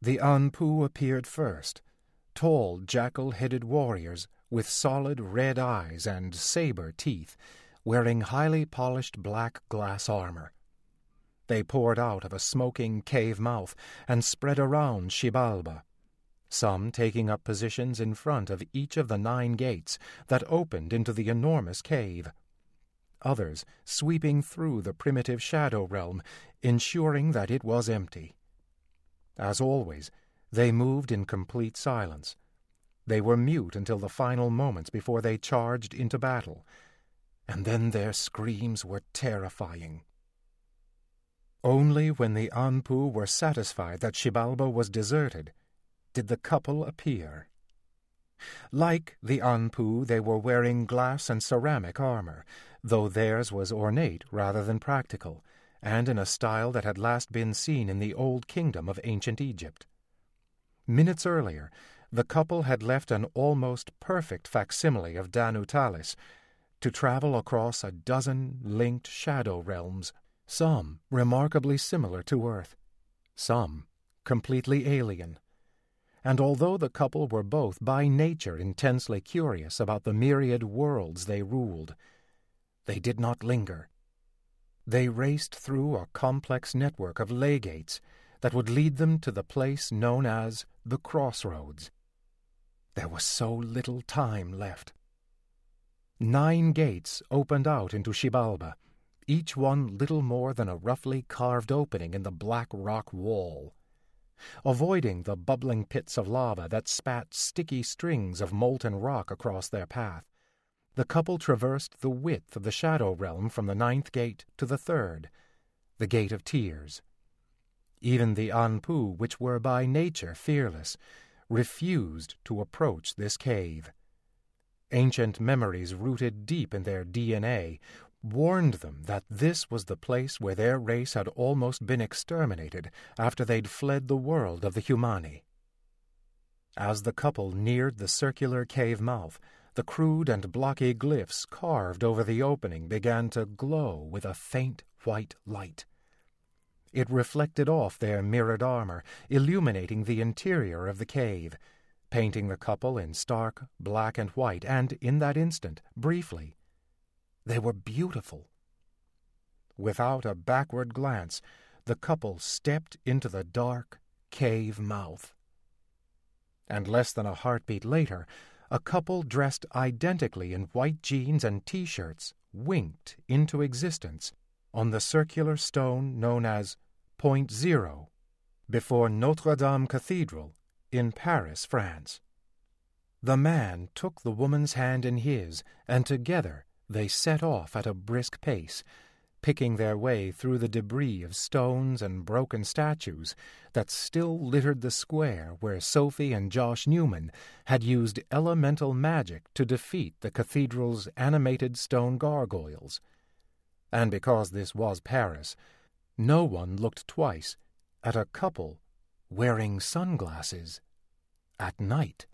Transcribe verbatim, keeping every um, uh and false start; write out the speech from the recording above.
The Anpu appeared first, tall jackal-headed warriors with solid red eyes and saber teeth, wearing highly polished black glass armor. They poured out of a smoking cave mouth and spread around Xibalba, some taking up positions in front of each of the nine gates that opened into the enormous cave, others sweeping through the primitive shadow realm, ensuring that it was empty. As always, they moved in complete silence. They were mute until the final moments before they charged into battle, and then their screams were terrifying. Only when the Anpu were satisfied that Xibalba was deserted did the couple appear. Like the Anpu, they were wearing glass and ceramic armor, though theirs was ornate rather than practical, and in a style that had last been seen in the old kingdom of ancient Egypt. Minutes earlier, the couple had left an almost perfect facsimile of Danu Talis to travel across a dozen linked shadow realms, some remarkably similar to Earth, some completely alien. And although the couple were both by nature intensely curious about the myriad worlds they ruled, they did not linger. They raced through a complex network of ley gates that would lead them to the place known as the Crossroads. There was so little time left. Nine gates opened out into Xibalba, each one little more than a roughly carved opening in the black rock wall. Avoiding the bubbling pits of lava that spat sticky strings of molten rock across their path, the couple traversed the width of the shadow realm from the ninth gate to the third, the Gate of Tears. Even the Anpu, which were by nature fearless, refused to approach this cave. Ancient memories rooted deep in their D N A warned them that this was the place where their race had almost been exterminated after they'd fled the world of the Humani. As the couple neared the circular cave mouth, the crude and blocky glyphs carved over the opening began to glow with a faint white light. It reflected off their mirrored armor, illuminating the interior of the cave, painting the couple in stark black and white, and in that instant, briefly, they were beautiful. Without a backward glance, the couple stepped into the dark cave mouth. And less than a heartbeat later, a couple dressed identically in white jeans and T-shirts winked into existence on the circular stone known as Point Zero before Notre Dame Cathedral in Paris, France. The man took the woman's hand in his, and together they set off at a brisk pace, picking their way through the debris of stones and broken statues that still littered the square where Sophie and Josh Newman had used elemental magic to defeat the cathedral's animated stone gargoyles. And because this was Paris, no one looked twice at a couple wearing sunglasses at night.